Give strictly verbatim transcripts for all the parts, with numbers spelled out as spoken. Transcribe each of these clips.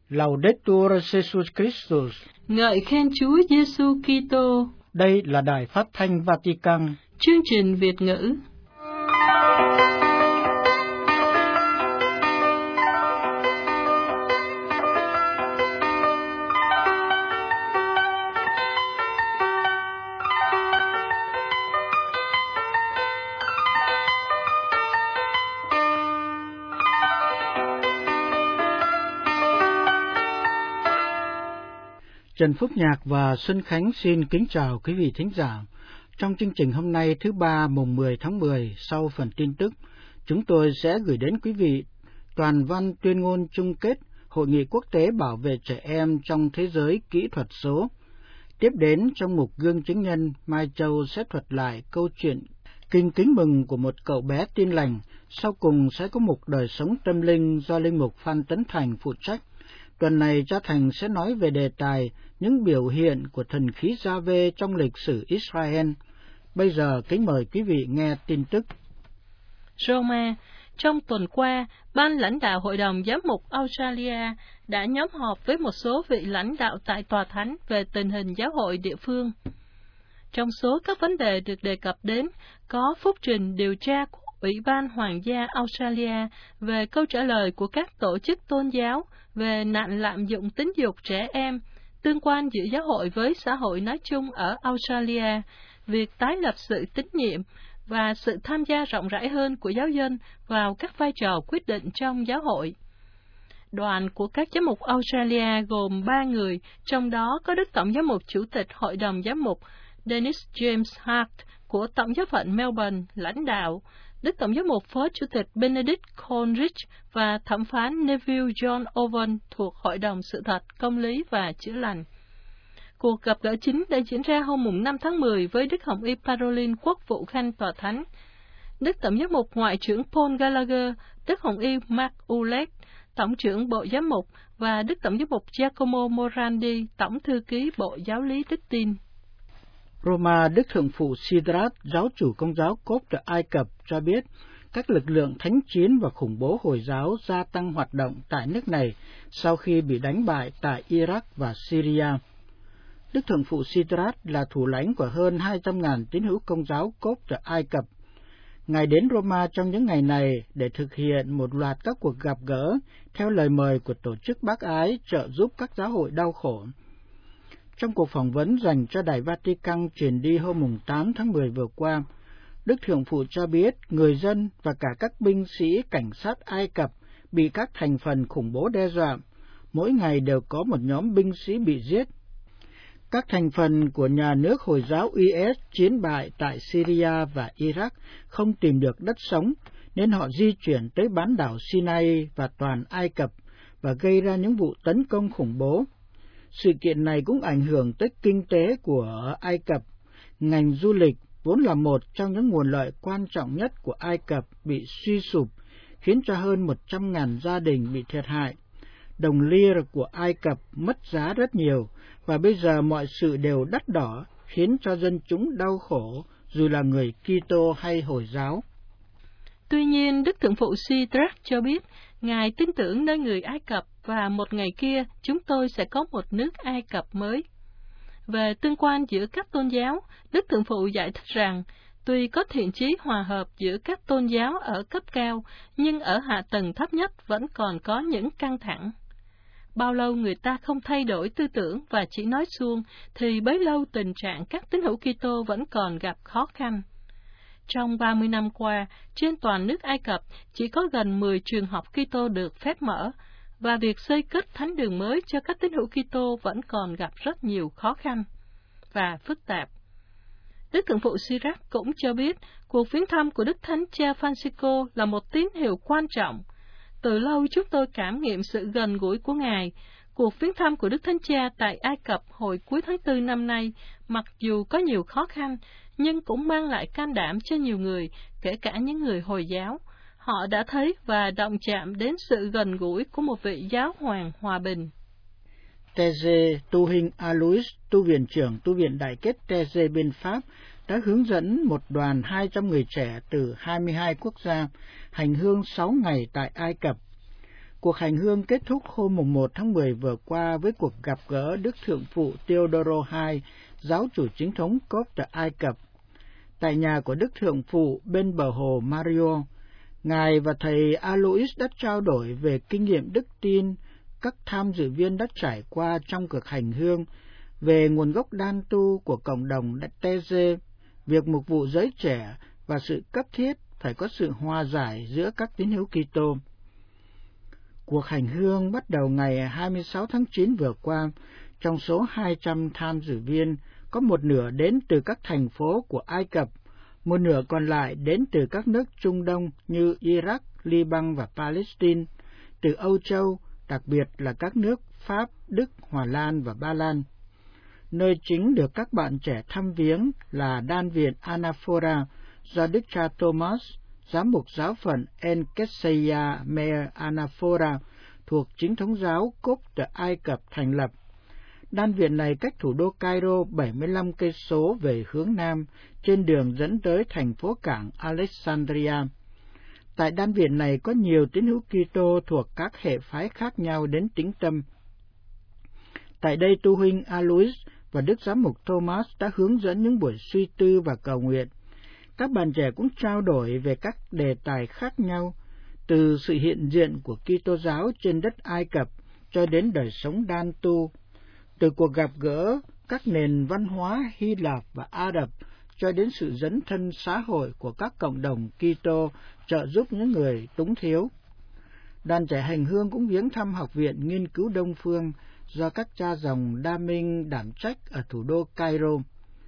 Laudetur Jesus Christus. Ngợi khen Chúa Giêsu Kitô. Đây là Đài Phát thanh Vatican. Chương trình Việt ngữ. Trần Phúc Nhạc và Xuân Khánh xin kính chào quý vị thính giả. Trong chương trình hôm nay thứ ba mùng mười tháng mười, sau phần tin tức, chúng tôi sẽ gửi đến quý vị toàn văn tuyên ngôn chung kết Hội nghị quốc tế bảo vệ trẻ em trong thế giới kỹ thuật số. Tiếp đến trong mục Gương chứng nhân, Mai Châu sẽ thuật lại câu chuyện kinh kính mừng của một cậu bé tin lành. Sau cùng sẽ có mục đời sống tâm linh do linh mục Phan Tấn Thành phụ trách. Tuần này cha Thành sẽ nói về đề tài những biểu hiện của thần khí Gia-vê trong lịch sử Israel. Bây giờ kính mời quý vị nghe tin tức. Roma, trong tuần qua, Ban lãnh đạo Hội đồng Giám mục Australia đã nhóm họp với một số vị lãnh đạo tại Tòa Thánh về tình hình giáo hội địa phương. Trong số các vấn đề được đề cập đến, có phúc trình điều tra của Ủy ban Hoàng gia Australia về câu trả lời của các tổ chức tôn giáo về nạn lạm dụng tính dục trẻ em, tương quan giữa giáo hội với xã hội nói chung ở Australia, việc tái lập sự tín nhiệm và sự tham gia rộng rãi hơn của giáo dân vào các vai trò quyết định trong giáo hội. Đoàn của các giám mục Australia gồm ba người, trong đó có Đức Tổng giám mục Chủ tịch Hội đồng Giám mục Dennis James Hart của Tổng giáo phận Melbourne lãnh đạo, Đức Tổng giám mục Phó Chủ tịch Benedict Coleridge và thẩm phán Neville John Owen thuộc Hội đồng Sự thật, Công lý và Chữa lành. Cuộc gặp gỡ chính đã diễn ra hôm năm tháng mười với Đức Hồng Y Parolin Quốc vụ Khanh Tòa Thánh, Đức Tổng giám mục Ngoại trưởng Paul Gallagher, Đức Hồng Y Mark Ulet, Tổng trưởng Bộ Giám mục và Đức Tổng giám mục Giacomo Morandi, Tổng thư ký Bộ Giáo lý Đức tin. Roma, Đức Thượng phụ Sidrat, giáo chủ Công giáo Cốp tại Ai Cập cho biết các lực lượng thánh chiến và khủng bố Hồi giáo gia tăng hoạt động tại nước này sau khi bị đánh bại tại Iraq và Syria. Đức Thượng phụ Sidrat là thủ lãnh của hơn hai trăm nghìn tín hữu Công giáo Cốp tại Ai Cập. Ngài đến Roma trong những ngày này để thực hiện một loạt các cuộc gặp gỡ theo lời mời của Tổ chức Bác Ái trợ giúp các giáo hội đau khổ. Trong cuộc phỏng vấn dành cho Đài Vatican truyền đi hôm tám tháng mười vừa qua, Đức Thượng phụ cho biết người dân và cả các binh sĩ cảnh sát Ai Cập bị các thành phần khủng bố đe dọa. Mỗi ngày đều có một nhóm binh sĩ bị giết. Các thành phần của nhà nước Hồi giáo i ét chiến bại tại Syria và Iraq không tìm được đất sống, nên họ di chuyển tới bán đảo Sinai và toàn Ai Cập và gây ra những vụ tấn công khủng bố. Sự kiện này cũng ảnh hưởng tới kinh tế của Ai Cập. Ngành du lịch vốn là một trong những nguồn lợi quan trọng nhất của Ai Cập bị suy sụp, khiến cho hơn một trăm nghìn gia đình bị thiệt hại. Đồng lira của Ai Cập mất giá rất nhiều, và bây giờ mọi sự đều đắt đỏ, khiến cho dân chúng đau khổ, dù là người Kitô hay Hồi giáo. Tuy nhiên, Đức Thượng phụ Sidrak cho biết, Ngài tin tưởng nơi người Ai Cập và một ngày kia chúng tôi sẽ có một nước Ai Cập mới. Về tương quan giữa các tôn giáo, Đức Thượng phụ giải thích rằng, tuy có thiện chí hòa hợp giữa các tôn giáo ở cấp cao, nhưng ở hạ tầng thấp nhất vẫn còn có những căng thẳng. Bao lâu người ta không thay đổi tư tưởng và chỉ nói suông, thì bấy lâu tình trạng các tín hữu Kitô vẫn còn gặp khó khăn. Trong ba mươi năm qua, trên toàn nước Ai Cập chỉ có gần mười trường học Kitô được phép mở, và việc xây cất thánh đường mới cho các tín hữu Kitô vẫn còn gặp rất nhiều khó khăn và phức tạp. Đức Thượng phụ Sidrak cũng cho biết, cuộc viếng thăm của Đức Thánh Cha Francisco là một tín hiệu quan trọng. Từ lâu chúng tôi cảm nghiệm sự gần gũi của Ngài. Cuộc viếng thăm của Đức Thánh Cha tại Ai Cập hồi cuối tháng tư năm nay, mặc dù có nhiều khó khăn, nhưng cũng mang lại can đảm cho nhiều người, kể cả những người Hồi giáo. Họ đã thấy và động chạm đến sự gần gũi của một vị giáo hoàng hòa bình. Thérèse Tu Hinh Alois, tu viện trưởng tu viện Đại kết Thérèse bên Pháp, đã hướng dẫn một đoàn hai trăm người trẻ từ hai mươi hai quốc gia hành hương sáu ngày tại Ai Cập. Cuộc hành hương kết thúc hôm mùng một tháng mười vừa qua với cuộc gặp gỡ Đức Thượng phụ Teodoro đệ nhị, giáo chủ chính thống Cốp tại Ai Cập. Tại nhà của Đức Thượng phụ bên bờ hồ Mario, Ngài và thầy Alois đã trao đổi về kinh nghiệm đức tin các tham dự viên đã trải qua trong cuộc hành hương, về nguồn gốc đan tu của cộng đồng Teze, việc mục vụ giới trẻ và sự cấp thiết phải có sự hòa giải giữa các tín hữu Kitô. Cuộc hành hương bắt đầu ngày hai mươi sáu tháng chín vừa qua. Trong số hai trăm tham dự viên, có một nửa đến từ các thành phố của Ai Cập, một nửa còn lại đến từ các nước Trung Đông như Iraq, Liban và Palestine, từ Âu Châu, đặc biệt là các nước Pháp, Đức, Hòa Lan và Ba Lan. Nơi chính được các bạn trẻ thăm viếng là Đan viện Anaphora do Đức cha Thomas, giám mục giáo phận En-Kesseya Meir Anaphora thuộc chính thống giáo Cốp tại Ai Cập thành lập. Đan viện này cách thủ đô Cairo bảy mươi lăm cây số về hướng nam, trên đường dẫn tới thành phố cảng Alexandria. Tại đan viện này có nhiều tín hữu Kitô thuộc các hệ phái khác nhau đến tín tâm. Tại đây, tu huynh Alois và Đức Giám mục Thomas đã hướng dẫn những buổi suy tư và cầu nguyện. Các bạn trẻ cũng trao đổi về các đề tài khác nhau, từ sự hiện diện của Kitô giáo trên đất Ai Cập cho đến đời sống đan tu, từ cuộc gặp gỡ các nền văn hóa Hy Lạp và Ả Rập cho đến sự dấn thân xã hội của các cộng đồng Kitô trợ giúp những người túng thiếu. Đoàn trẻ hành hương cũng viếng thăm Học viện Nghiên cứu Đông Phương do các cha dòng Đa Minh đảm trách ở thủ đô Cairo.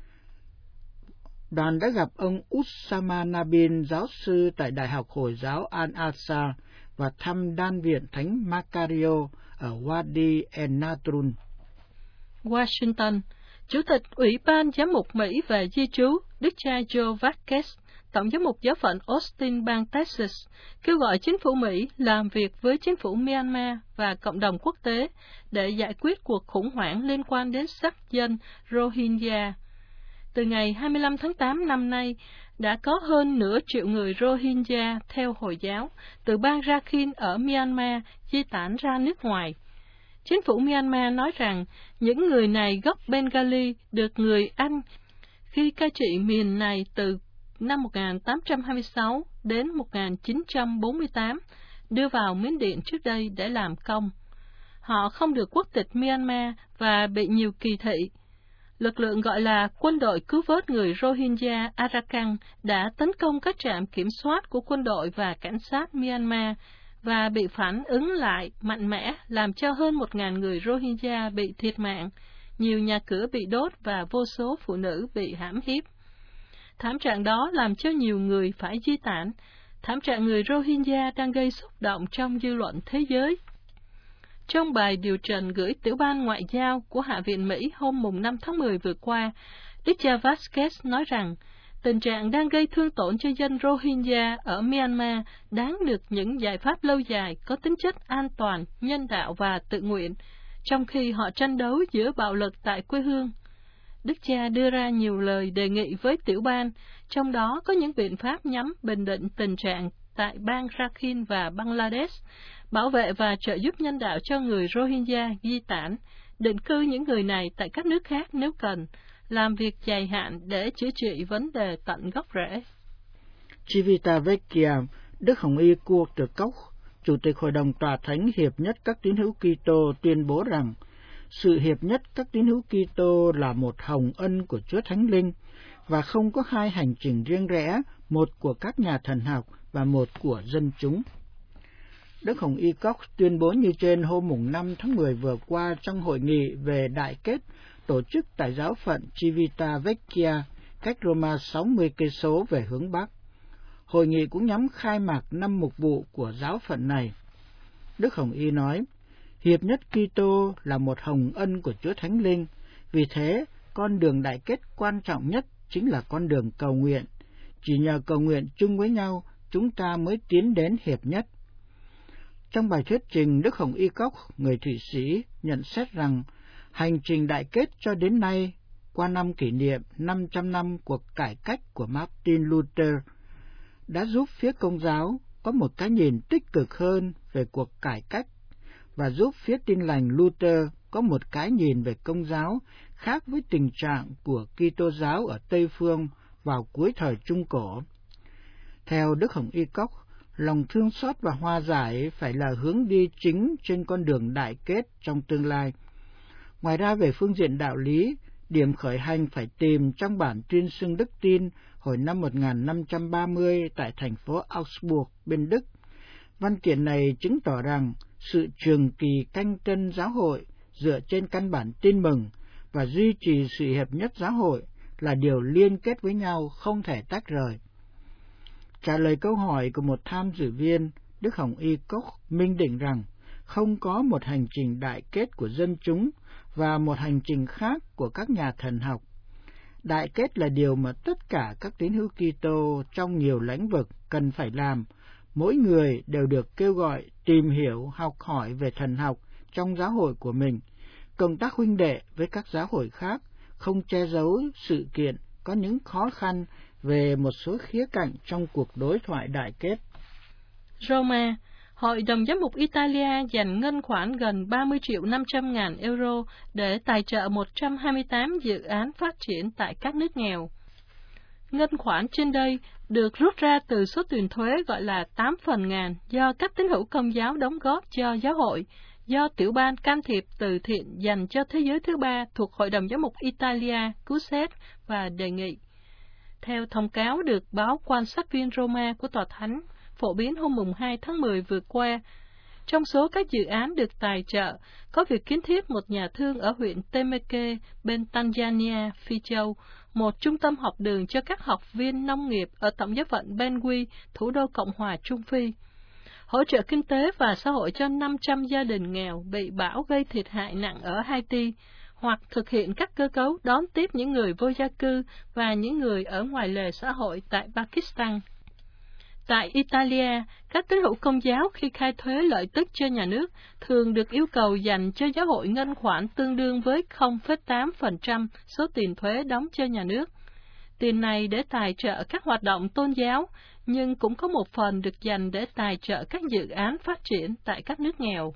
Đoàn đã gặp ông Usama Nabil, giáo sư tại Đại học Hồi giáo Al-Aqsa, và thăm đan viện Thánh Macario ở Wadi en-Natrun. Washington, Chủ tịch Ủy ban Giám mục Mỹ về Di trú, Đức cha Joe Vasquez, Tổng giám mục giáo phận Austin, bang Texas, kêu gọi chính phủ Mỹ làm việc với chính phủ Myanmar và cộng đồng quốc tế để giải quyết cuộc khủng hoảng liên quan đến sắc dân Rohingya. Từ ngày hai mươi lăm tháng tám năm nay, đã có hơn nửa triệu người Rohingya theo Hồi giáo từ bang Rakhine ở Myanmar di tản ra nước ngoài. Chính phủ Myanmar nói rằng những người này gốc Bengali được người Anh khi cai trị miền này từ năm một nghìn tám trăm hai mươi sáu đến một nghìn chín trăm bốn mươi tám, đưa vào Miến Điện trước đây để làm công. Họ không được quốc tịch Myanmar và bị nhiều kỳ thị. Lực lượng gọi là Quân đội Cứu vớt người Rohingya Arakan đã tấn công các trạm kiểm soát của quân đội và cảnh sát Myanmar và bị phản ứng lại mạnh mẽ, làm cho hơn một nghìn người Rohingya bị thiệt mạng, nhiều nhà cửa bị đốt và vô số phụ nữ bị hãm hiếp. Thảm trạng đó làm cho nhiều người phải di tản. Thảm trạng người Rohingya đang gây xúc động trong dư luận thế giới. Trong bài điều trần gửi tiểu ban ngoại giao của Hạ viện Mỹ hôm mùng năm tháng mười vừa qua, Đức cha Vasquez nói rằng tình trạng đang gây thương tổn cho dân Rohingya ở Myanmar đáng được những giải pháp lâu dài có tính chất an toàn, nhân đạo và tự nguyện, trong khi họ tranh đấu giữa bạo lực tại quê hương. Đức cha đưa ra nhiều lời đề nghị với tiểu ban, trong đó có những biện pháp nhằm bình định tình trạng tại bang Rakhine và Bangladesh, bảo vệ và trợ giúp nhân đạo cho người Rohingya di tản, định cư những người này tại các nước khác nếu cần, làm việc dài hạn để chữa trị vấn đề tận gốc rễ. Civitavecchia, Đức Hồng Y Cuộc Từ Cốc, Chủ tịch Hội đồng Tòa Thánh Hiệp nhất các tín hữu Kitô tuyên bố rằng sự hiệp nhất các tín hữu Kitô là một hồng ân của Chúa Thánh Linh và không có hai hành trình riêng rẽ, một của các nhà thần học và một của dân chúng. Đức Hồng Y Cox tuyên bố như trên hôm mùng năm tháng mười vừa qua trong hội nghị về đại kết tổ chức tại giáo phận Civitavecchia, cách Roma sáu mươi cây số về hướng Bắc. Hội nghị cũng nhắm khai mạc năm mục vụ của giáo phận này. Đức Hồng Y nói, hiệp nhất Kitô là một hồng ân của Chúa Thánh Linh, vì thế con đường đại kết quan trọng nhất chính là con đường cầu nguyện. Chỉ nhờ cầu nguyện chung với nhau, chúng ta mới tiến đến hiệp nhất. Trong bài thuyết trình, Đức Hồng Y Cox, người Thụy Sĩ, nhận xét rằng hành trình đại kết cho đến nay, qua năm kỷ niệm năm trăm năm cuộc cải cách của Martin Luther, đã giúp phía Công giáo có một cái nhìn tích cực hơn về về cuộc cải cách và giúp phía Tin lành Luther có một cái nhìn về Công giáo khác với tình trạng của Kitô giáo ở Tây phương vào cuối thời Trung Cổ. Theo Đức Hồng Y Cốc, lòng thương xót và hòa giải phải là hướng đi chính trên con đường đại kết trong tương lai. Ngoài ra, về phương diện đạo lý, điểm khởi hành phải tìm trong bản tuyên xưng đức tin hồi năm một nghìn năm trăm ba mươi tại thành phố Augsburg bên Đức. Văn kiện này chứng tỏ rằng sự trường kỳ canh tân giáo hội dựa trên căn bản tin mừng và duy trì sự hiệp nhất giáo hội là điều liên kết với nhau, không thể tách rời. Trả lời câu hỏi của một tham dự viên, Đức Hồng Y Cốc minh định rằng không có một hành trình đại kết của dân chúng và một hành trình khác của các nhà thần học. Đại kết là điều mà tất cả các tín hữu Kitô trong nhiều lĩnh vực cần phải làm. Mỗi người đều được kêu gọi tìm hiểu, học hỏi về thần học trong giáo hội của mình, công tác huynh đệ với các giáo hội khác, không che giấu sự kiện có những khó khăn về một số khía cạnh trong cuộc đối thoại đại kết. Roma, Hội đồng Giám mục Italia dành ngân khoản gần ba mươi triệu năm trăm ngàn euro để tài trợ một trăm hai mươi tám dự án phát triển tại các nước nghèo. Ngân khoản trên đây được rút ra từ số tiền thuế gọi là tám phần ngàn do các tín hữu Công giáo đóng góp cho giáo hội, do tiểu ban can thiệp từ thiện dành cho thế giới thứ ba thuộc Hội đồng Giám mục Italia cứu xét và đề nghị. Theo thông cáo được báo Quan sát viên Roma của Tòa Thánh phổ biến hôm mùng hai tháng mười vừa qua, trong số các dự án được tài trợ có việc kiến thiết một nhà thương ở huyện Temeke bên Tanzania, Phi Châu, một trung tâm học đường cho các học viên nông nghiệp ở tổng giáo phận Bangui, thủ đô Cộng hòa Trung Phi, hỗ trợ kinh tế và xã hội cho năm trăm gia đình nghèo bị bão gây thiệt hại nặng ở Haiti, hoặc thực hiện các cơ cấu đón tiếp những người vô gia cư và những người ở ngoài lề xã hội tại Pakistan. Tại Italia, các tín hữu Công giáo khi khai thuế lợi tức cho nhà nước thường được yêu cầu dành cho giáo hội ngân khoản tương đương với không phẩy tám phần trăm số tiền thuế đóng cho nhà nước. Tiền này để tài trợ các hoạt động tôn giáo, nhưng cũng có một phần được dành để tài trợ các dự án phát triển tại các nước nghèo.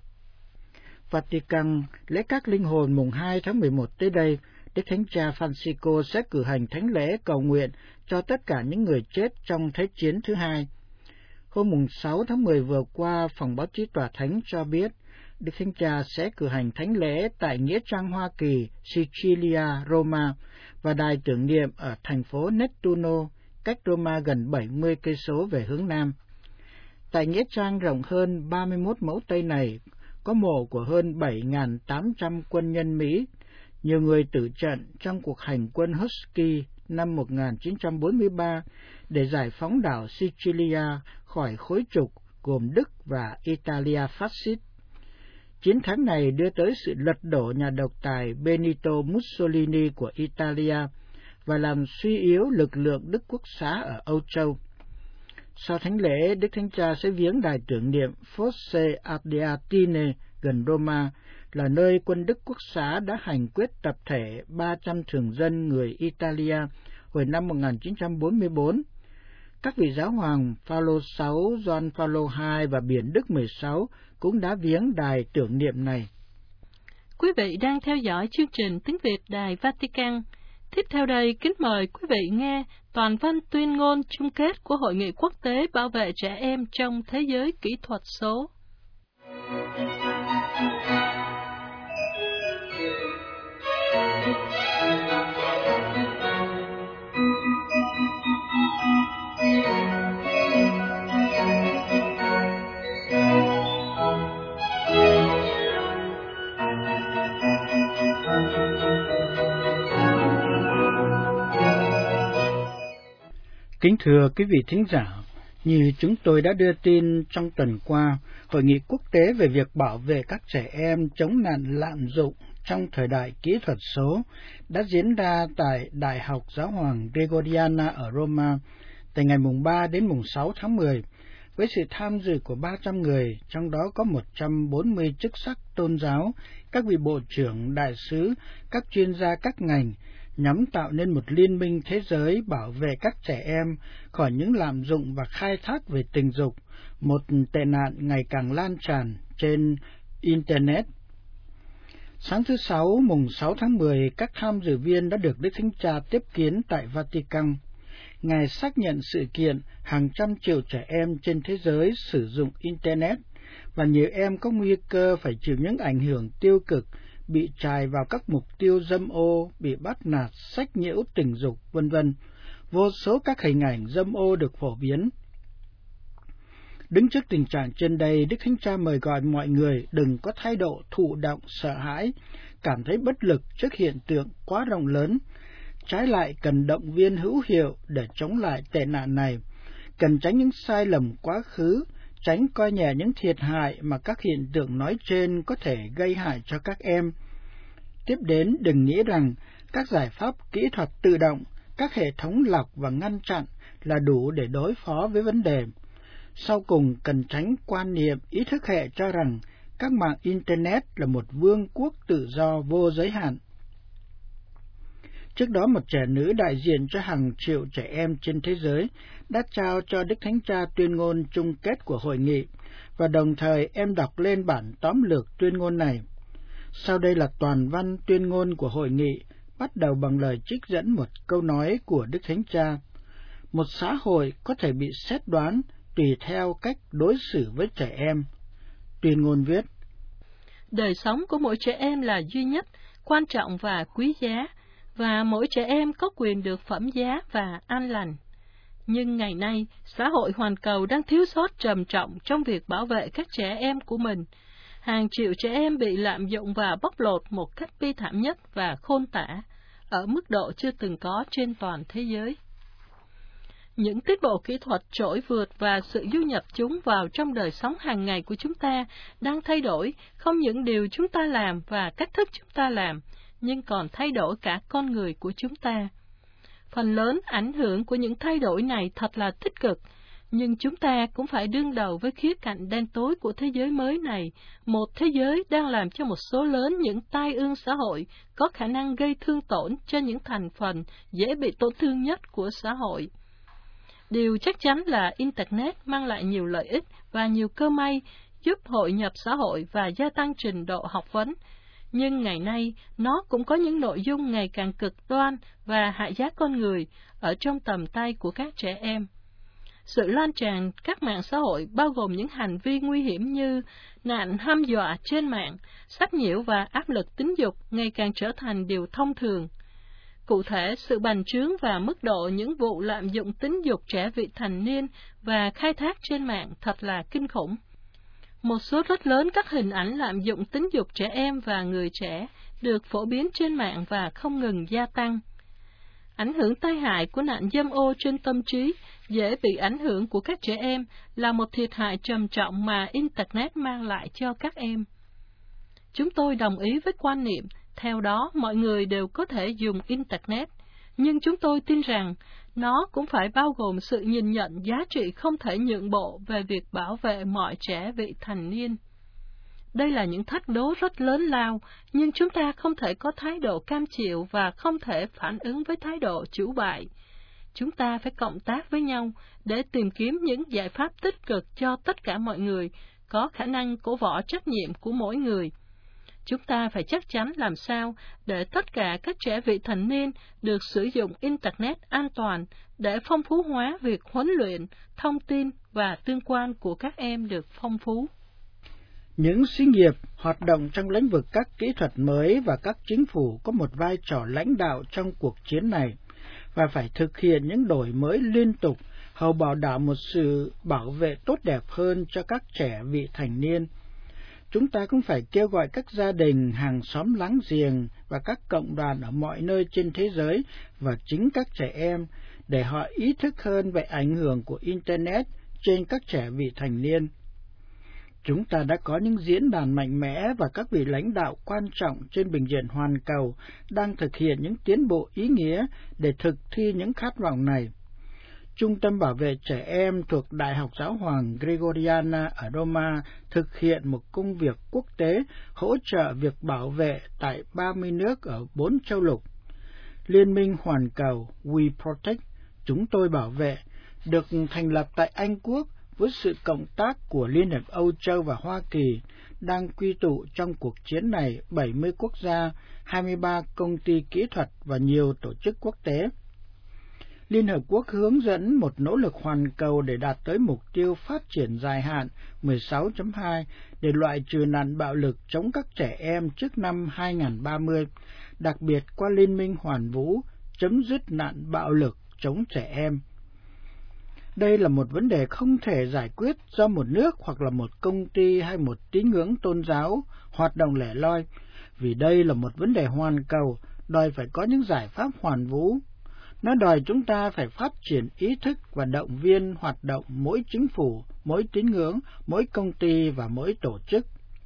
Vatican lễ các linh hồn mùng hai tháng mười một tới đây, Đức Thánh Cha Francisco sẽ cử hành thánh lễ cầu nguyện cho tất cả những người chết trong Thế chiến thứ hai. Hôm mùng sáu tháng mười vừa qua, phòng báo chí Tòa Thánh cho biết Đức Thánh Cha sẽ cử hành thánh lễ tại Nghĩa trang Hoa Kỳ, Sicilia, Roma và đài tưởng niệm ở thành phố Nettuno, cách Roma gần bảy mươi cây số về hướng nam. Tại Nghĩa trang rộng hơn ba mươi mốt mẫu Tây này có mộ của hơn bảy nghìn tám trăm quân nhân Mỹ, nhiều người tử trận trong cuộc hành quân Husky năm một nghìn chín trăm bốn mươi ba để giải phóng đảo Sicilia khỏi khối trục gồm Đức và Italia phát xít. Chiến thắng này đưa tới sự lật đổ nhà độc tài Benito Mussolini của Italia và làm suy yếu lực lượng Đức Quốc xã ở Âu Châu. Sau thánh lễ, Đức Thánh Cha sẽ viếng đài tưởng niệm Fosse Ardeatine gần Roma, là nơi quân Đức Quốc xã đã hành quyết tập thể ba trăm thường dân người Italia hồi năm một nghìn chín trăm bốn mươi bốn. Các vị giáo hoàng Phaolô sáu, Gioan Phaolô hai và Biển Đức mười sáu cũng đã viếng đài tưởng niệm này. Quý vị đang theo dõi chương trình tiếng Việt Đài Vatican. Tiếp theo đây, kính mời quý vị nghe toàn văn tuyên ngôn chung kết của Hội nghị quốc tế bảo vệ trẻ em trong thế giới kỹ thuật số. Kính thưa quý vị thính giả, như chúng tôi đã đưa tin trong tuần qua, Hội nghị quốc tế về việc bảo vệ các trẻ em chống nạn lạm dụng trong thời đại kỹ thuật số đã diễn ra tại Đại học Giáo hoàng Gregoriana ở Roma từ ngày mùng ba đến mùng sáu tháng mười, với sự tham dự của ba trăm người, trong đó có một trăm bốn mươi chức sắc tôn giáo, các vị bộ trưởng, đại sứ, các chuyên gia các ngành, nhằm tạo nên một liên minh thế giới bảo vệ các trẻ em khỏi những lạm dụng và khai thác về tình dục, một tệ nạn ngày càng lan tràn trên Internet. Sáng thứ Sáu, mùng sáu tháng mười, các tham dự viên đã được Đức Thánh Cha tiếp kiến tại Vatican. Ngài xác nhận sự kiện hàng trăm triệu trẻ em trên thế giới sử dụng Internet, và nhiều em có nguy cơ phải chịu những ảnh hưởng tiêu cực, bị chài vào các mục tiêu dâm ô, bị bắt nạt, sách nhiễu tình dục, vân vân. Vô số các hình ảnh dâm ô được phổ biến. Đứng trước tình trạng trên đây, Đức Thánh Cha mời gọi mọi người đừng có thái độ thụ động, sợ hãi, cảm thấy bất lực trước hiện tượng quá rộng lớn. Trái lại, cần động viên hữu hiệu để chống lại tệ nạn này, cần tránh những sai lầm quá khứ, tránh coi nhẹ những thiệt hại mà các hiện tượng nói trên có thể gây hại cho các em. Tiếp đến, đừng nghĩ rằng các giải pháp kỹ thuật tự động, các hệ thống lọc và ngăn chặn là đủ để đối phó với vấn đề. Sau cùng, cần tránh quan niệm, ý thức hệ cho rằng các mạng Internet là một vương quốc tự do vô giới hạn. Trước đó, một trẻ nữ đại diện cho hàng triệu trẻ em trên thế giới đã trao cho Đức Thánh Cha tuyên ngôn chung kết của hội nghị, và đồng thời em đọc lên bản tóm lược tuyên ngôn này. Sau đây là toàn văn tuyên ngôn của hội nghị, bắt đầu bằng lời trích dẫn một câu nói của Đức Thánh Cha. Một xã hội có thể bị xét đoán tùy theo cách đối xử với trẻ em. Tuyên ngôn viết: Đời sống của mỗi trẻ em là duy nhất, quan trọng và quý giá, và mỗi trẻ em có quyền được phẩm giá và an lành. Nhưng ngày nay, xã hội hoàn cầu đang thiếu sót trầm trọng trong việc bảo vệ các trẻ em của mình. Hàng triệu trẻ em bị lạm dụng và bóc lột một cách bi thảm nhất và khôn tả, ở mức độ chưa từng có trên toàn thế giới. Những tiến bộ kỹ thuật trỗi vượt và sự du nhập chúng vào trong đời sống hàng ngày của chúng ta đang thay đổi không những điều chúng ta làm và cách thức chúng ta làm, nhưng còn thay đổi cả con người của chúng ta. Phần lớn ảnh hưởng của những thay đổi này thật là tích cực, nhưng chúng ta cũng phải đương đầu với khía cạnh đen tối của thế giới mới này, một thế giới đang làm cho một số lớn những tai ương xã hội có khả năng gây thương tổn cho những thành phần dễ bị tổn thương nhất của xã hội. Điều chắc chắn là Internet mang lại nhiều lợi ích và nhiều cơ may, giúp hội nhập xã hội và gia tăng trình độ học vấn. Nhưng ngày nay, nó cũng có những nội dung ngày càng cực đoan và hại giá con người ở trong tầm tay của các trẻ em. Sự lan tràn các mạng xã hội bao gồm những hành vi nguy hiểm như nạn hăm dọa trên mạng, sách nhiễu và áp lực tính dục ngày càng trở thành điều thông thường. Cụ thể, sự bành trướng và mức độ những vụ lạm dụng tính dục trẻ vị thành niên và khai thác trên mạng thật là kinh khủng. Một số rất lớn các hình ảnh lạm dụng tính dục trẻ em và người trẻ được phổ biến trên mạng và không ngừng gia tăng. Ảnh hưởng tai hại của nạn dâm ô trên tâm trí, dễ bị ảnh hưởng của các trẻ em là một thiệt hại trầm trọng mà Internet mang lại cho các em. Chúng tôi đồng ý với quan niệm, theo đó mọi người đều có thể dùng Internet, nhưng chúng tôi tin rằng nó cũng phải bao gồm sự nhìn nhận giá trị không thể nhượng bộ về việc bảo vệ mọi trẻ vị thành niên. Đây là những thách đố rất lớn lao, nhưng chúng ta không thể có thái độ cam chịu và không thể phản ứng với thái độ chủ bại. Chúng ta phải cộng tác với nhau để tìm kiếm những giải pháp tích cực cho tất cả mọi người, có khả năng cổ võ trách nhiệm của mỗi người. Chúng ta phải chắc chắn làm sao để tất cả các trẻ vị thành niên được sử dụng Internet an toàn để phong phú hóa việc huấn luyện, thông tin và tương quan của các em được phong phú. Những xí nghiệp hoạt động trong lĩnh vực các kỹ thuật mới và các chính phủ có một vai trò lãnh đạo trong cuộc chiến này và phải thực hiện những đổi mới liên tục hầu bảo đảm một sự bảo vệ tốt đẹp hơn cho các trẻ vị thành niên. Chúng ta cũng phải kêu gọi các gia đình, hàng xóm láng giềng và các cộng đoàn ở mọi nơi trên thế giới và chính các trẻ em để họ ý thức hơn về ảnh hưởng của Internet trên các trẻ vị thành niên. Chúng ta đã có những diễn đàn mạnh mẽ và các vị lãnh đạo quan trọng trên bình diện hoàn cầu đang thực hiện những tiến bộ ý nghĩa để thực thi những khát vọng này. Trung tâm Bảo vệ Trẻ Em thuộc Đại học Giáo hoàng Gregoriana ở Roma thực hiện một công việc quốc tế hỗ trợ việc bảo vệ tại ba mươi nước ở bốn châu lục. Liên minh Hoàn cầu We Protect, chúng tôi bảo vệ, được thành lập tại Anh Quốc với sự cộng tác của Liên hiệp Âu Châu và Hoa Kỳ, đang quy tụ trong cuộc chiến này bảy mươi quốc gia, hai mươi ba công ty kỹ thuật và nhiều tổ chức quốc tế. Liên Hợp Quốc hướng dẫn một nỗ lực hoàn cầu để đạt tới mục tiêu phát triển dài hạn mười sáu chấm hai để loại trừ nạn bạo lực chống các trẻ em trước năm hai không ba mươi, đặc biệt qua Liên minh Hoàn vũ chấm dứt nạn bạo lực chống trẻ em. Đây là một vấn đề không thể giải quyết do một nước hoặc là một công ty hay một tín ngưỡng tôn giáo hoạt động lẻ loi, vì đây là một vấn đề hoàn cầu, đòi phải có những giải pháp hoàn vũ. Nó đòi chúng ta phải phát triển ý thức và động viên hoạt động mỗi chính phủ, mỗi tín ngưỡng, mỗi công ty và mỗi tổ chức.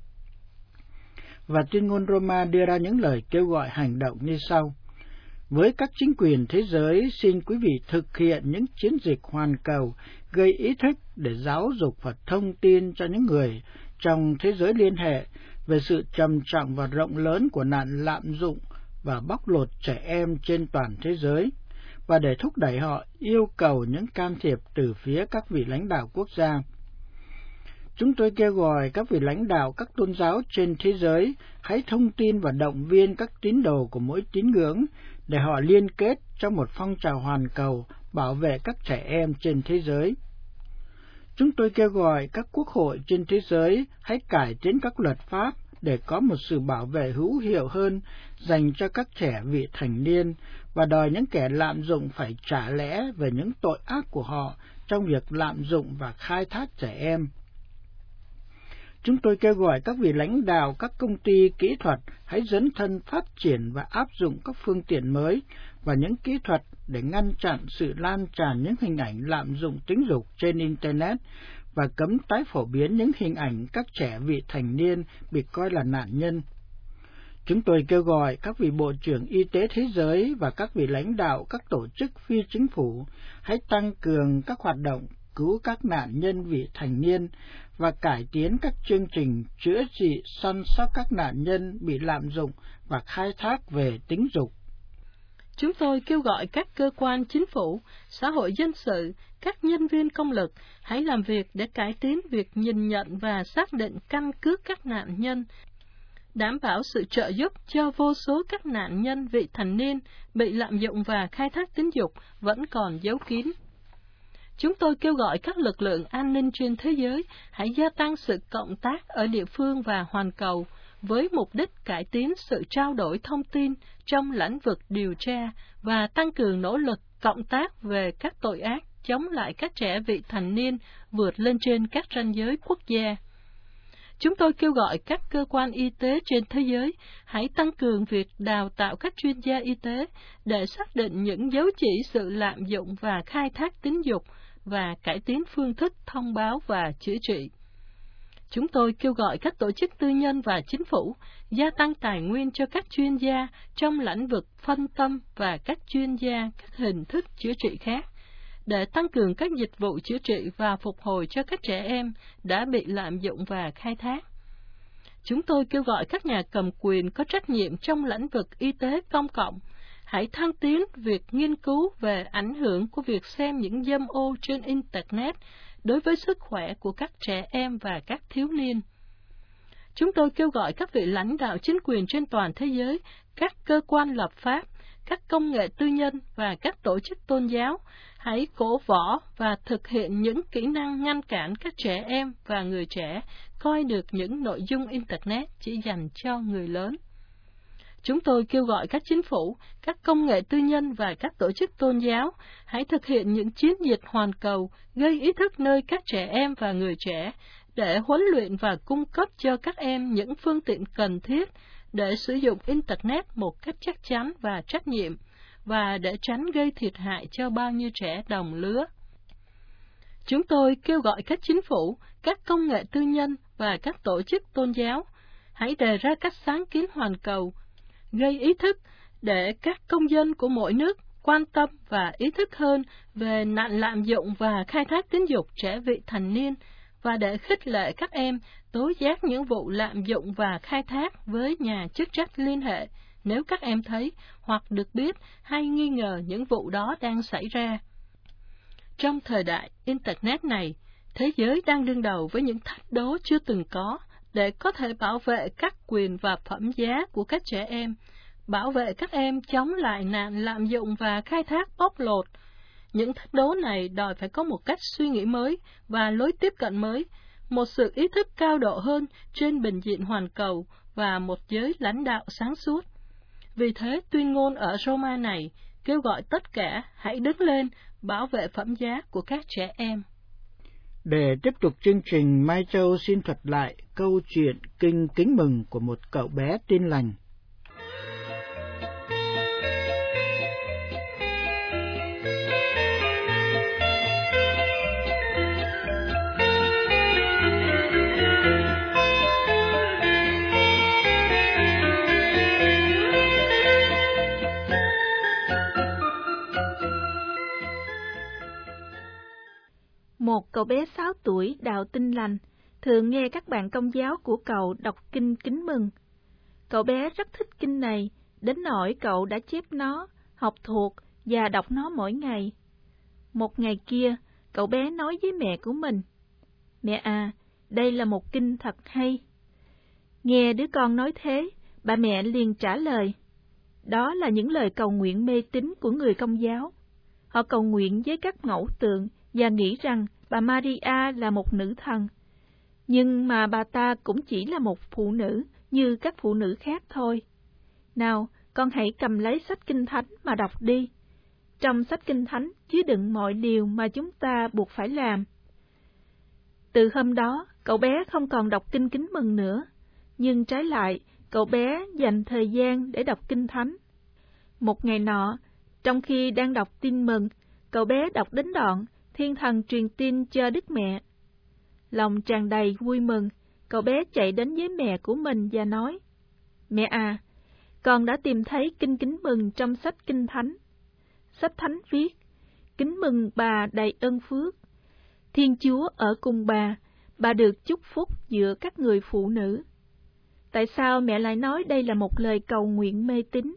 Và tuyên ngôn Roma đưa ra những lời kêu gọi hành động như sau. Với các chính quyền thế giới, xin quý vị thực hiện những chiến dịch hoàn cầu, gây ý thức để giáo dục và thông tin cho những người trong thế giới liên hệ về sự trầm trọng và rộng lớn của nạn lạm dụng và bóc lột trẻ em trên toàn thế giới, và để thúc đẩy họ yêu cầu những can thiệp từ phía các vị lãnh đạo quốc gia. Chúng tôi kêu gọi các vị lãnh đạo các tôn giáo trên thế giới hãy thông tin và động viên các tín đồ của mỗi tín ngưỡng để họ liên kết trong một phong trào hoàn cầu bảo vệ các trẻ em trên thế giới. Chúng tôi kêu gọi các quốc hội trên thế giới hãy cải tiến các luật pháp để có một sự bảo vệ hữu hiệu hơn dành cho các trẻ vị thành niên và đòi những kẻ lạm dụng phải trả lẽ về những tội ác của họ trong việc lạm dụng và khai thác trẻ em. Chúng tôi kêu gọi các vị lãnh đạo các công ty kỹ thuật hãy dấn thân phát triển và áp dụng các phương tiện mới và những kỹ thuật để ngăn chặn sự lan tràn những hình ảnh lạm dụng tính dục trên Internet và cấm tái phổ biến những hình ảnh các trẻ vị thành niên bị coi là nạn nhân. Chúng tôi kêu gọi các vị Bộ trưởng Y tế Thế giới và các vị lãnh đạo các tổ chức phi chính phủ hãy tăng cường các hoạt động cứu các nạn nhân vị thành niên và cải tiến các chương trình chữa trị săn sóc các nạn nhân bị lạm dụng và khai thác về tính dục. Chúng tôi kêu gọi các cơ quan chính phủ, xã hội dân sự, các nhân viên công lực hãy làm việc để cải tiến việc nhìn nhận và xác định căn cước các nạn nhân, đảm bảo sự trợ giúp cho vô số các nạn nhân vị thành niên bị lạm dụng và khai thác tính dục vẫn còn giấu kín. Chúng tôi kêu gọi các lực lượng an ninh trên thế giới hãy gia tăng sự cộng tác ở địa phương và hoàn cầu với mục đích cải tiến sự trao đổi thông tin trong lĩnh vực điều tra và tăng cường nỗ lực cộng tác về các tội ác chống lại các trẻ vị thành niên vượt lên trên các ranh giới quốc gia. Chúng tôi kêu gọi các cơ quan y tế trên thế giới hãy tăng cường việc đào tạo các chuyên gia y tế để xác định những dấu chỉ sự lạm dụng và khai thác tính dục và cải tiến phương thức thông báo và chữa trị. Chúng tôi kêu gọi các tổ chức tư nhân và chính phủ gia tăng tài nguyên cho các chuyên gia trong lĩnh vực phân tâm và các chuyên gia các hình thức chữa trị khác, để tăng cường các dịch vụ chữa trị và phục hồi cho các trẻ em đã bị lạm dụng và khai thác. Chúng tôi kêu gọi các nhà cầm quyền có trách nhiệm trong lĩnh vực y tế công cộng hãy thăng tiến việc nghiên cứu về ảnh hưởng của việc xem những dâm ô trên Internet đối với sức khỏe của các trẻ em và các thiếu niên. Chúng tôi kêu gọi các vị lãnh đạo chính quyền trên toàn thế giới, các cơ quan lập pháp, các công nghệ tư nhân và các tổ chức tôn giáo hãy cổ võ và thực hiện những kỹ năng ngăn cản các trẻ em và người trẻ coi được những nội dung Internet chỉ dành cho người lớn. Chúng tôi kêu gọi các chính phủ, các công nghệ tư nhân và các tổ chức tôn giáo hãy thực hiện những chiến dịch hoàn cầu gây ý thức nơi các trẻ em và người trẻ để huấn luyện và cung cấp cho các em những phương tiện cần thiết để sử dụng Internet một cách chắc chắn và trách nhiệm, và để tránh gây thiệt hại cho bao nhiêu trẻ đồng lứa. Chúng tôi kêu gọi các chính phủ, các công nghệ tư nhân và các tổ chức tôn giáo hãy đề ra các sáng kiến hoàn cầu, gây ý thức để các công dân của mỗi nước quan tâm và ý thức hơn về nạn lạm dụng và khai thác tính dục trẻ vị thành niên, và để khích lệ các em tố giác những vụ lạm dụng và khai thác với nhà chức trách liên hệ nếu các em thấy hoặc được biết hay nghi ngờ những vụ đó đang xảy ra. Trong thời đại Internet này, thế giới đang đương đầu với những thách đố chưa từng có để có thể bảo vệ các quyền và phẩm giá của các trẻ em, bảo vệ các em chống lại nạn lạm dụng và khai thác bóc lột. Những thách đố này đòi phải có một cách suy nghĩ mới và lối tiếp cận mới, một sự ý thức cao độ hơn trên bình diện hoàn cầu và một giới lãnh đạo sáng suốt. Vì thế, tuyên ngôn ở Roma này kêu gọi tất cả hãy đứng lên bảo vệ phẩm giá của các trẻ em. Để tiếp tục chương trình, Mai Châu xin thuật lại câu chuyện kinh kính mừng của một cậu bé tin lành. Một cậu bé sáu tuổi đạo Tin lành thường nghe các bạn công giáo của cậu đọc kinh kính mừng. Cậu bé rất thích kinh này, đến nỗi cậu đã chép nó, học thuộc và đọc nó mỗi ngày. Một ngày kia, cậu bé nói với mẹ của mình, "Mẹ à, đây là một kinh thật hay." Nghe đứa con nói thế, bà mẹ liền trả lời, "Đó là những lời cầu nguyện mê tín của người công giáo. Họ cầu nguyện với các ngẫu tượng và nghĩ rằng bà Maria là một nữ thần. Nhưng mà bà ta cũng chỉ là một phụ nữ như các phụ nữ khác thôi. Nào, con hãy cầm lấy sách Kinh Thánh mà đọc đi. Trong sách Kinh Thánh chứa đựng mọi điều mà chúng ta buộc phải làm." Từ hôm đó, cậu bé không còn đọc kinh kính mừng nữa, nhưng trái lại, cậu bé dành thời gian để đọc Kinh Thánh. Một ngày nọ, trong khi đang đọc tin mừng, cậu bé đọc đến đoạn Thiên Thần truyền tin cho Đức Mẹ. Lòng tràn đầy vui mừng, cậu bé chạy đến với mẹ của mình và nói, "Mẹ à, con đã tìm thấy kinh kính mừng trong sách Kinh Thánh. Sách Thánh viết, kính mừng bà đầy ơn phước. Thiên Chúa ở cùng bà, bà được chúc phúc giữa các người phụ nữ." Tại sao mẹ lại nói đây là một lời cầu nguyện mê tín?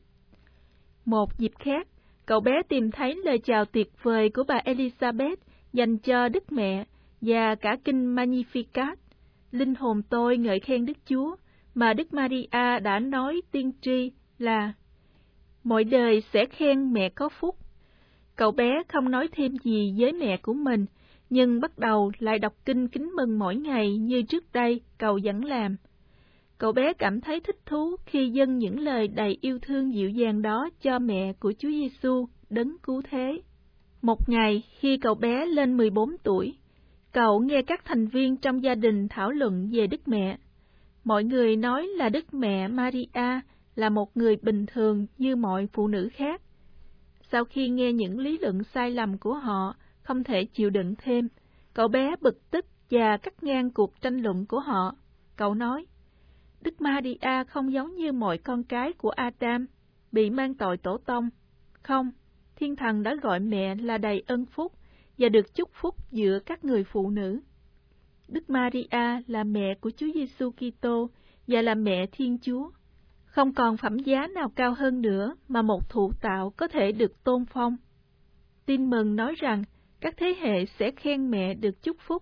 Một dịp khác, cậu bé tìm thấy lời chào tuyệt vời của bà Elizabeth dành cho Đức Mẹ và cả kinh Magnificat, linh hồn tôi ngợi khen Đức Chúa, mà Đức Maria đã nói tiên tri là mọi đời sẽ khen mẹ có phúc. Cậu bé không nói thêm gì với mẹ của mình, nhưng bắt đầu lại đọc kinh kính mừng mỗi ngày như trước đây cậu vẫn làm. Cậu bé cảm thấy thích thú khi dâng những lời đầy yêu thương dịu dàng đó cho mẹ của Chúa Giêsu đấng cứu thế. Một ngày, khi cậu bé lên mười bốn tuổi, cậu nghe các thành viên trong gia đình thảo luận về Đức Mẹ. Mọi người nói là Đức Mẹ Maria là một người bình thường như mọi phụ nữ khác. Sau khi nghe những lý luận sai lầm của họ, không thể chịu đựng thêm, cậu bé bực tức và cắt ngang cuộc tranh luận của họ. Cậu nói, Đức Maria không giống như mọi con cái của Adam, bị mang tội tổ tông. Không, Thiên Thần đã gọi mẹ là đầy ân phúc và được chúc phúc giữa các người phụ nữ. Đức Maria là mẹ của Chúa Giêsu Kitô và là mẹ Thiên Chúa. Không còn phẩm giá nào cao hơn nữa mà một thụ tạo có thể được tôn phong. Tin mừng nói rằng các thế hệ sẽ khen mẹ được chúc phúc.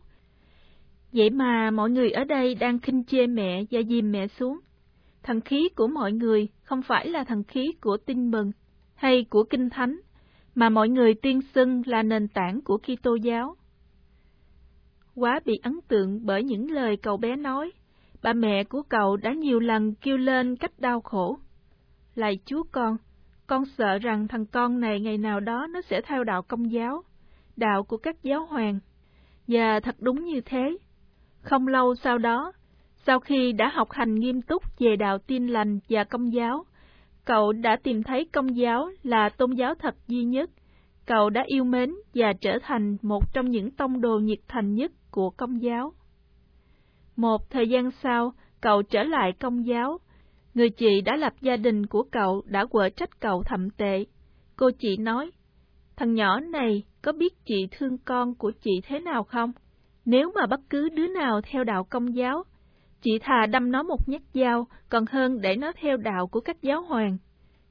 Vậy mà mọi người ở đây đang khinh chê mẹ và dìm mẹ xuống. Thần khí của mọi người không phải là thần khí của tin mừng hay của Kinh Thánh, mà mọi người tuyên xưng là nền tảng của Kitô giáo. Quá bị ấn tượng bởi những lời cậu bé nói, bà mẹ của cậu đã nhiều lần kêu lên cách đau khổ. Lạy Chúa con, con sợ rằng thằng con này ngày nào đó nó sẽ theo đạo Công giáo, đạo của các giáo hoàng. Và thật đúng như thế. Không lâu sau đó, sau khi đã học hành nghiêm túc về đạo Tin lành và Công giáo, cậu đã tìm thấy Công giáo là tôn giáo thật duy nhất. Cậu đã yêu mến và trở thành một trong những tông đồ nhiệt thành nhất của Công giáo. Một thời gian sau, cậu trở lại Công giáo. Người chị đã lập gia đình của cậu đã quở trách cậu thậm tệ. Cô chị nói, thằng nhỏ này có biết chị thương con của chị thế nào không? Nếu mà bất cứ đứa nào theo đạo Công giáo, chị thà đâm nó một nhát dao còn hơn để nó theo đạo của các giáo hoàng.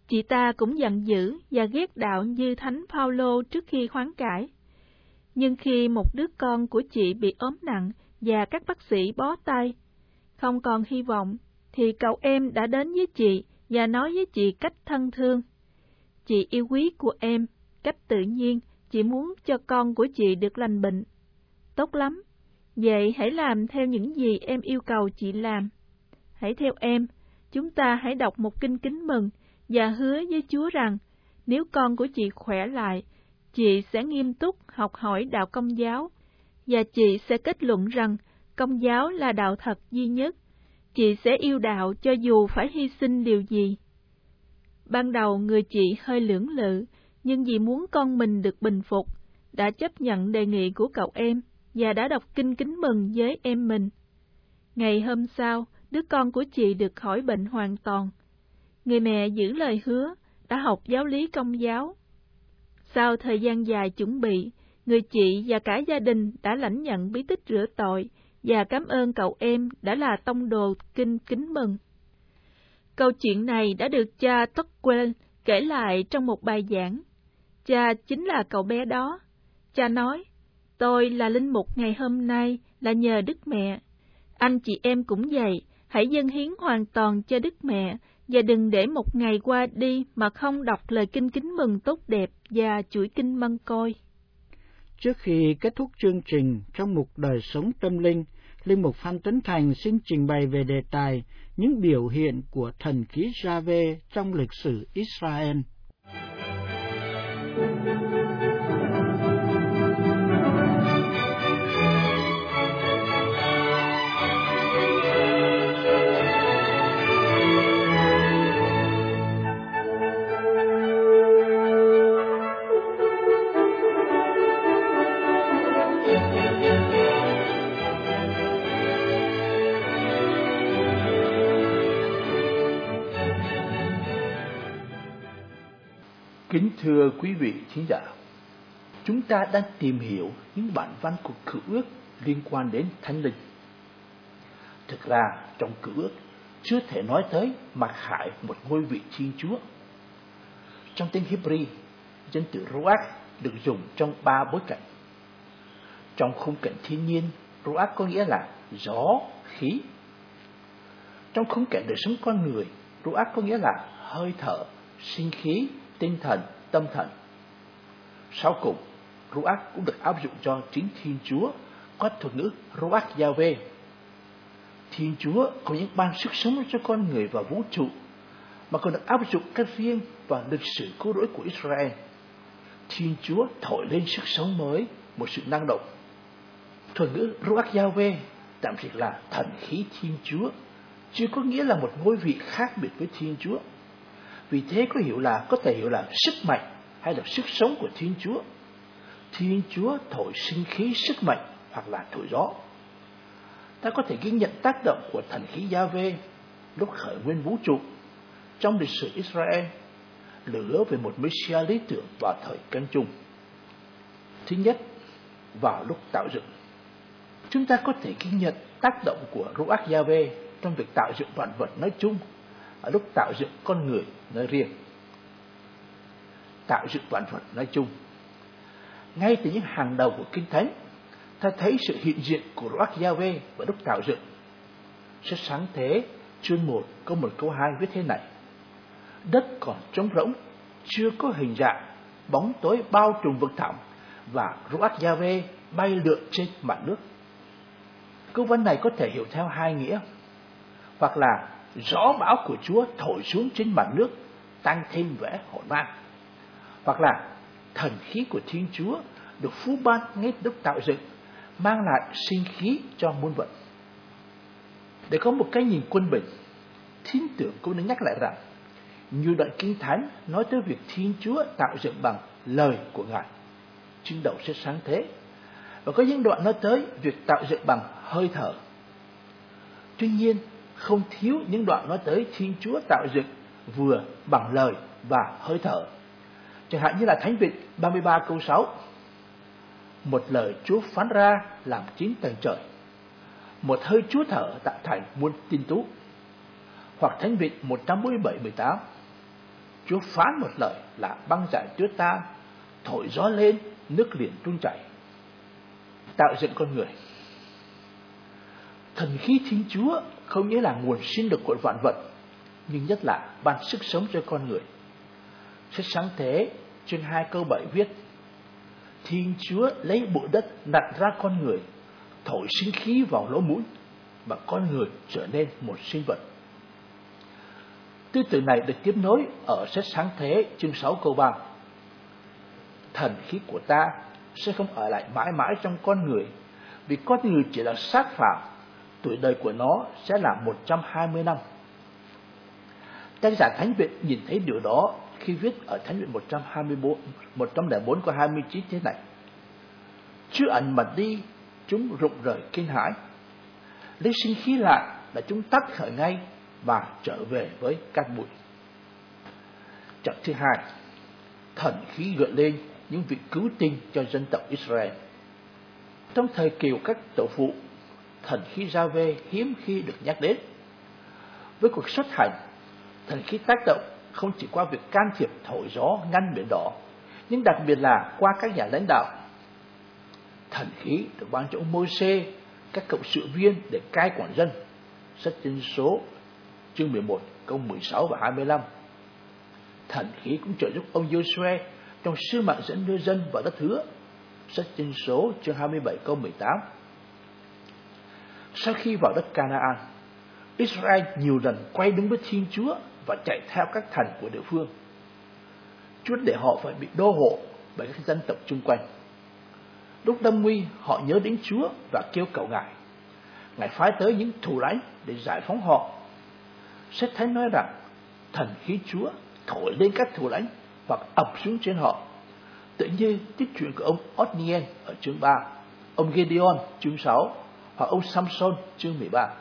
Chị ta cũng giận dữ và ghét đạo như Thánh Phaolô trước khi hoán cải. Nhưng khi một đứa con của chị bị ốm nặng và các bác sĩ bó tay, không còn hy vọng, thì cậu em đã đến với chị và nói với chị cách thân thương: "Chị yêu quý của em, cách tự nhiên, chị muốn cho con của chị được lành bệnh. Tốt lắm, vậy hãy làm theo những gì em yêu cầu chị làm. Hãy theo em, chúng ta hãy đọc một kinh Kính Mừng và hứa với Chúa rằng, nếu con của chị khỏe lại, chị sẽ nghiêm túc học hỏi đạo Công giáo, và chị sẽ kết luận rằng Công giáo là đạo thật duy nhất. Chị sẽ yêu đạo cho dù phải hy sinh điều gì." Ban đầu người chị hơi lưỡng lự, nhưng vì muốn con mình được bình phục, đã chấp nhận đề nghị của cậu em và đã đọc kinh Kính Mừng với em mình. Ngày hôm sau, đứa con của chị được khỏi bệnh hoàn toàn. Người mẹ giữ lời hứa, đã học giáo lý Công giáo. Sau thời gian dài chuẩn bị, người chị và cả gia đình đã lãnh nhận bí tích rửa tội và cảm ơn cậu em đã là tông đồ kinh Kính Mừng. Câu chuyện này đã được cha Tocqueville kể lại trong một bài giảng. Cha chính là cậu bé đó. Cha nói: "Tôi là linh mục ngày hôm nay là nhờ Đức Mẹ. Anh chị em cũng vậy, hãy dâng hiến hoàn toàn cho Đức Mẹ, và đừng để một ngày qua đi mà không đọc lời kinh Kính Mừng tốt đẹp và chuỗi kinh Mân Côi." Trước khi kết thúc chương trình, trong mục Đời sống tâm linh, Linh mục Phan Tấn Thành xin trình bày về đề tài những biểu hiện của thần khí Giave trong lịch sử Israel. Kính thưa quý vị khán giả, chúng ta đang tìm hiểu những bản văn của Cựu Ước liên quan đến Thánh Linh. Thực ra, trong Cựu Ước chưa thể nói tới mặc khải một ngôi vị Thiên Chúa. Trong tiếng Hebrew, danh từ Ruach được dùng trong ba bối cảnh. Trong khung cảnh thiên nhiên, Ruach có nghĩa là gió, khí. Trong khung cảnh đời sống con người, Ruach có nghĩa là hơi thở, sinh khí, tinh thần, tâm thần. Sau cùng, Ruach cũng được áp dụng cho chính Thiên Chúa, có thuật ngữ Ruach Yahweh. Thiên Chúa có những ban sức sống cho con người và vũ trụ, mà còn được áp dụng cách riêng vào lịch sử cứu rỗi của Israel. Thiên Chúa thổi lên sức sống mới, một sự năng động. Thuật ngữ Ruach Yahweh tạm dịch là thần khí Thiên Chúa, chưa có nghĩa là một ngôi vị khác biệt với Thiên Chúa. Vì thế có hiểu là có thể hiểu là sức mạnh hay là sức sống của Thiên Chúa. Thiên Chúa thổi sinh khí sức mạnh hoặc là thổi gió. Ta có thể ghi nhận tác động của thần khí Yahweh lúc khởi nguyên vũ trụ trong lịch sử Israel, lửa về một Messiah lý tưởng vào thời Cân Chung. Thứ nhất, vào lúc tạo dựng, chúng ta có thể ghi nhận tác động của Ruach Yahweh trong việc tạo dựng vạn vật nói chung, ở lúc tạo dựng con người nói riêng. Tạo dựng vạn vật nói chung, ngay từ những hàng đầu của Kinh Thánh, ta thấy sự hiện diện của Ruach Yahweh vào lúc tạo dựng. Sách Sáng Thế chương một câu một câu hai viết thế này: đất còn trống rỗng, chưa có hình dạng, bóng tối bao trùm vực thẳm, và Ruach Yahweh bay lượn trên mặt nước. Câu văn này có thể hiểu theo hai nghĩa, hoặc là gió bão của Chúa thổi xuống trên mặt nước, tăng thêm vẻ hỗn mang, hoặc là thần khí của Thiên Chúa được phú ban ngay lúc tạo dựng, mang lại sinh khí cho muôn vật. Để có một cái nhìn quân bình, Thiên Tưởng cũng nên nhắc lại rằng nhiều đoạn Kinh Thánh nói tới việc Thiên Chúa tạo dựng bằng lời của Ngài trên đầu sách Sáng Thế, và có những đoạn nói tới việc tạo dựng bằng hơi thở. Tuy nhiên, không thiếu những đoạn nói tới Thiên Chúa tạo dựng vừa bằng lời và hơi thở. Chẳng hạn như là Thánh Vịnh ba mươi ba câu sáu: một lời Chúa phán ra làm chín tầng trời, một hơi Chúa thở tạo thành muôn tinh tú. Hoặc Thánh Vịnh một trăm bốn mươi bảy mười tám: Chúa phán một lời là băng giải tuyết tan, thổi gió lên, nước liền tuôn chảy. Tạo dựng con người. Thần khí Thiên Chúa không nghĩa là nguồn sinh lực của vạn vật, nhưng nhất là ban sức sống cho con người. Sách Sáng Thế chương hai câu bảy viết: Thiên Chúa lấy bụi đất nặn ra con người, thổi sinh khí vào lỗ mũi, và con người trở nên một sinh vật. Tư tưởng này được tiếp nối ở sách Sáng Thế chương sáu câu ba. Thần khí của ta sẽ không ở lại mãi mãi trong con người, vì con người chỉ là xác phạm, tuổi đời của nó sẽ là một trăm hai mươi năm. Tác giả Thánh Viện nhìn thấy điều đó khi viết ở Thánh Viện một trăm hai mươi bốn, một trăm lẻ bốn câu hai mươi chín thế này: Chưa ẩn mật đi, chúng rụng rời kinh hãi, lấy sinh khí lại là chúng tắt khởi ngay và trở về với cát bụi. Trọng thứ hai, thần khí gợi lên những vị cứu tinh cho dân tộc Israel. Trong thời kỳ của các tổ phụ, thần khí Gia-vê hiếm khi được nhắc đến. Với cuộc xuất hành, thần khí tác động không chỉ qua việc can thiệp thổi gió ngăn biển đỏ, nhưng đặc biệt là qua các nhà lãnh đạo. Thần khí được ban cho ông Môi-se, các cộng sự viên để cai quản dân. Sách Dân Số chương mười một câu mười sáu và hai mươi lăm. Thần khí cũng trợ giúp ông Giô-suê trong sứ mạng dẫn đưa dân vào đất hứa. Sách Dân Số chương hai mươi bảy câu mười tám. Sau khi vào đất Canaan, Israel nhiều lần quay đứng với Thiên Chúa và chạy theo các thần của địa phương. Chúa để họ phải bị đô hộ bởi các dân tộc chung quanh. Lúc lâm nguy, họ nhớ đến Chúa và kêu cầu Ngài. Ngài phái tới những thủ lãnh để giải phóng họ. Sách Thánh nói rằng thần khí Chúa thổi lên các thủ lãnh hoặc ập xuống trên họ, tự như tích chuyện của ông Othniel ở chương ba, ông Gideon chương sáu hoặc ông Samson chương mười ba.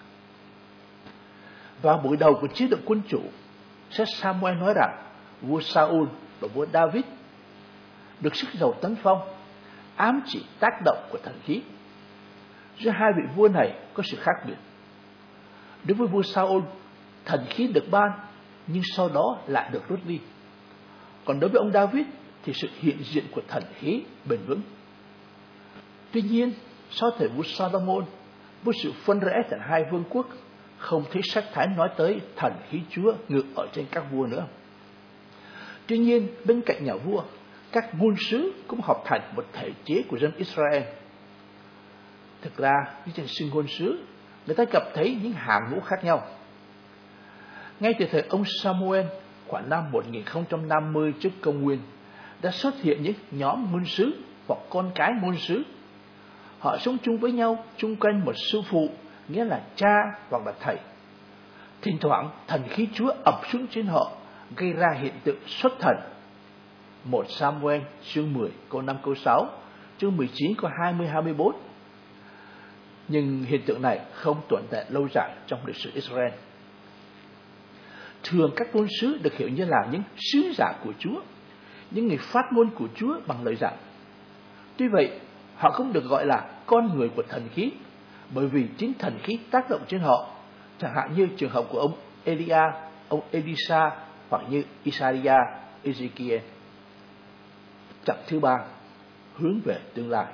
Vào buổi đầu của chế độ quân chủ, sách Samuel nói rằng vua Saul và vua David được sức giàu tấn phong, ám chỉ tác động của thần khí. Giữa hai vị vua này có sự khác biệt. Đối với vua Saul, thần khí được ban nhưng sau đó lại được rút đi. Còn đối với ông David thì sự hiện diện của thần khí bền vững. Tuy nhiên, sau thời vua Solomon, với sự phân rẽ thành hai vương quốc, không thấy sách Thánh nói tới thần khí Chúa ngự ở trên các vua nữa. Tuy nhiên, bên cạnh nhà vua, các ngôn sứ cũng hợp thành một thể chế của dân Israel. Thực ra, trên xưng ngôn sứ, người ta gặp thấy những hàng ngũ khác nhau. Ngay từ thời ông Samuel, khoảng năm một nghìn không trăm năm mươi trước công nguyên, đã xuất hiện những nhóm ngôn sứ hoặc con cái ngôn sứ. Họ sống chung với nhau chung quanh một sư phụ, nghĩa là cha hoặc là thầy. Thỉnh thoảng thần khí Chúa ập xuống trên họ, gây ra hiện tượng xuất thần. Một Samuel chương mười câu năm câu sáu, chương mười chín câu hai mươi hai mươi bốn. Nhưng hiện tượng này không tồn tại lâu dài trong lịch sử Israel. Thường các ngôn sứ được hiểu như là những sứ giả của Chúa, những người phát ngôn của Chúa bằng lời giảng. Tuy vậy, họ không được gọi là con người của thần khí, bởi vì chính thần khí tác động trên họ, chẳng hạn như trường hợp của ông Elia, ông Elisa hoặc như Isaiah, Ezekiel. Chapter thứ ba, hướng về tương lai.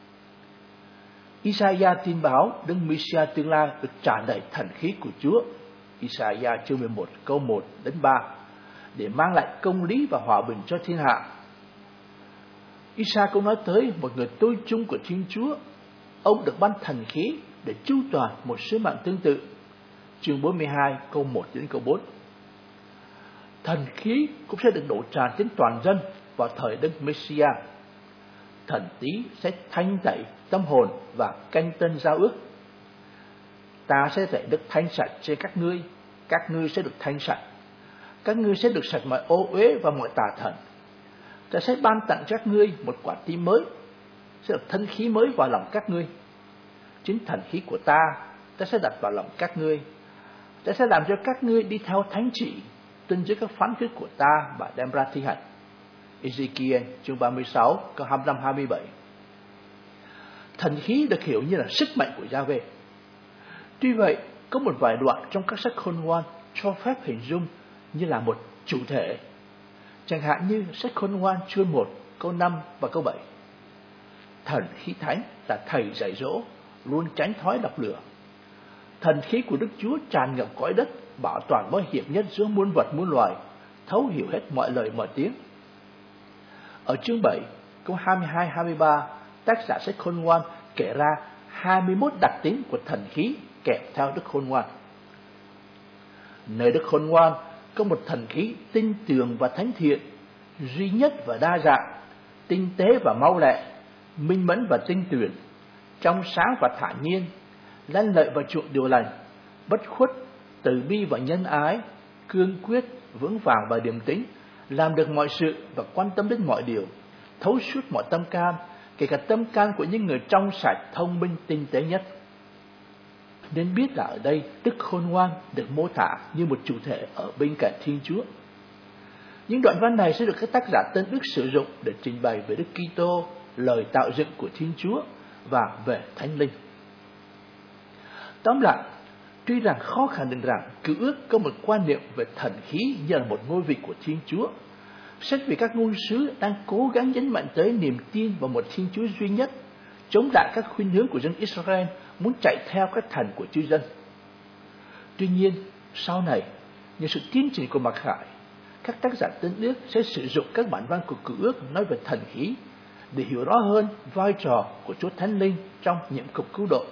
Isaiah tin báo Đấng Messiah tương lai được tràn đầy thần khí của Chúa. Isaiah chương mười một câu một đến ba, để mang lại công lý và hòa bình cho thiên hạ. Isaiah cũng nói tới một người tôi chung của Thiên Chúa. Ông được ban thần khí để chu toàn một sứ mạng tương tự. Chương bốn mươi hai câu một đến câu bốn. Thần khí cũng sẽ được đổ tràn trên toàn dân vào thời Đấng Messiah. Thần tí sẽ thanh tẩy tâm hồn và canh tân giao ước. Ta sẽ dạy đức thanh sạch trên các ngươi, các ngươi sẽ được thanh sạch. Các ngươi sẽ được sạch mọi ô uế và mọi tà thần. Ta sẽ ban tặng các ngươi một quả tim mới, sẽ được thân khí mới vào lòng các ngươi. Chính thần khí của ta, ta sẽ đặt vào lòng các ngươi. Ta sẽ làm cho các ngươi đi theo thánh trị, tuân giữ các phán quyết của ta và đem ra thi hành. Ezekiel chương ba mươi sáu câu hai mươi lăm hai mươi bảy. Thần khí được hiểu như là sức mạnh của Gia-vê. Tuy vậy, có một vài đoạn trong các sách khôn ngoan cho phép hình dung như là một chủ thể. Chẳng hạn như sách Khôn Ngoan chương một câu năm và câu bảy. Thần khí thánh là thầy dạy dỗ, luôn tránh thói độc lửa. Thần khí của Đức Chúa tràn ngập cõi đất, bảo toàn mọi hiểm nhất giữa muôn vật muôn loài, thấu hiểu hết mọi lời mọi tiếng. Ở chương bảy câu hai mươi hai hai mươi ba, tác giả sách Khôn Ngoan kể ra hai mươi mốt đặc tính của thần khí kèm theo Đức Khôn Ngoan. Nơi Đức Khôn Ngoan có một thần khí tinh tường và thánh thiện, duy nhất và đa dạng, tinh tế và mau lẹ, minh mẫn và tinh tuyển, trong sáng và thản nhiên, lanh lợi và chuộng điều lành, bất khuất, từ bi và nhân ái, cương quyết, vững vàng và điềm tĩnh, làm được mọi sự và quan tâm đến mọi điều, thấu suốt mọi tâm can, kể cả tâm can của những người trong sạch, thông minh, tinh tế nhất. Nên biết là ở đây Đức Khôn Ngoan được mô tả như một chủ thể ở bên cạnh Thiên Chúa. Những đoạn văn này sẽ được các tác giả Tân Ước sử dụng để trình bày về Đức Kitô, lời tạo dựng của Thiên Chúa và về Thánh Linh. Tóm lại, tuy rằng khó khẳng định rằng Cựu Ước có một quan niệm về thần khí như là một ngôi vị của Thiên Chúa, sách về các ngôn sứ đang cố gắng nhấn mạnh tới niềm tin vào một Thiên Chúa duy nhất, chống lại các khuynh hướng của dân Israel muốn chạy theo các thần của chư dân. Tuy nhiên, sau này, nhờ sự tiến trình của Mặc Khải, các tác giả Tân Ước sẽ sử dụng các bản văn của Cựu Ước nói về thần khí để hiểu rõ hơn vai trò của Chúa Thánh Linh trong nhiệm vụ cứu độ.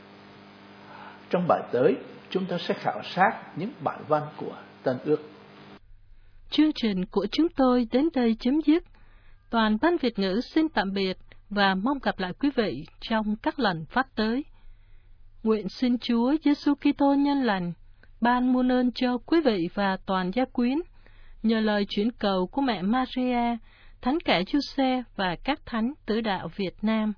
Trong bài tới, chúng ta sẽ khảo sát những bản văn của Tân Ước. Chương trình của chúng tôi đến đây chấm dứt. Toàn ban Việt ngữ xin tạm biệt và mong gặp lại quý vị trong các lần phát tới. Nguyện xin Chúa Giêsu Kitô nhân lành ban muôn ơn cho quý vị và toàn gia quyến, nhờ lời chuyển cầu của mẹ Maria, Thánh Kẻ Giuse và các thánh tử đạo Việt Nam.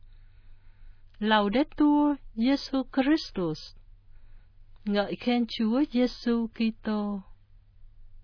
Laudetur Jesu Christus. Ngợi khen Chúa Giêsu Kitô.